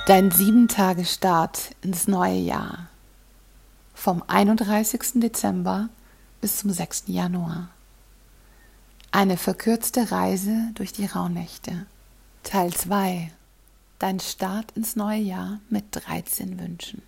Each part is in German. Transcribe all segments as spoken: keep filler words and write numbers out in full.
Dein sieben-Tage-Start ins neue Jahr. Vom einunddreißigsten Dezember bis zum sechsten Januar. Eine verkürzte Reise durch die Rauhnächte. Teil zwei. Dein Start ins neue Jahr mit dreizehn Wünschen.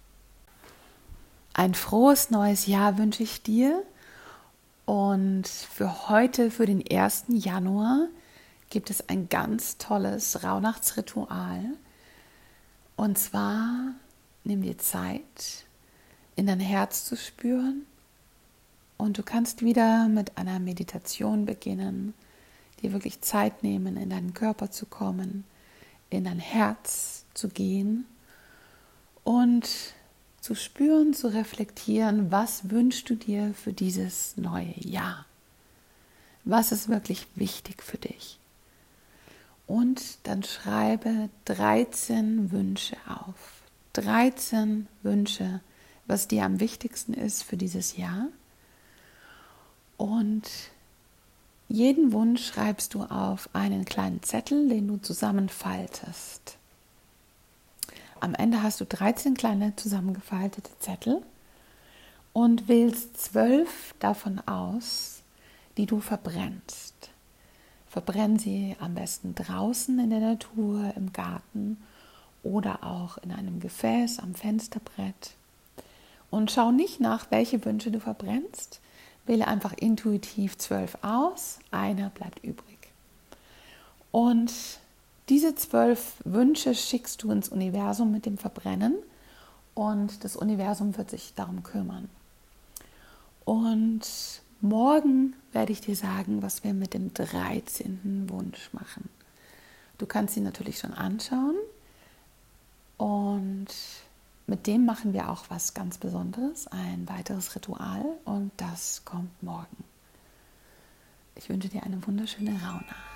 Ein frohes neues Jahr wünsche ich dir. Und für heute, für den ersten Januar, gibt es ein ganz tolles Rauhnachtsritual. Und zwar nimm dir Zeit, in dein Herz zu spüren, und du kannst wieder mit einer Meditation beginnen, dir wirklich Zeit nehmen, in deinen Körper zu kommen, in dein Herz zu gehen und zu spüren, zu reflektieren, was wünschst du dir für dieses neue Jahr? Was ist wirklich wichtig für dich? Und dann schreibe dreizehn Wünsche auf. dreizehn Wünsche, was dir am wichtigsten ist für dieses Jahr. Und jeden Wunsch schreibst du auf einen kleinen Zettel, den du zusammenfaltest. Am Ende hast du dreizehn kleine zusammengefaltete Zettel und wählst zwölf davon aus, die du verbrennst. Verbrenn sie am besten draußen in der Natur, im Garten oder auch in einem Gefäß am Fensterbrett. Und schau nicht nach, welche Wünsche du verbrennst. Wähle einfach intuitiv zwölf aus, einer bleibt übrig. Und diese zwölf Wünsche schickst du ins Universum mit dem Verbrennen und das Universum wird sich darum kümmern. Und morgen werde ich dir sagen, was wir mit dem dreizehnten Wunsch machen. Du kannst ihn natürlich schon anschauen und mit dem machen wir auch was ganz Besonderes, ein weiteres Ritual, und das kommt morgen. Ich wünsche dir eine wunderschöne Rauhnacht.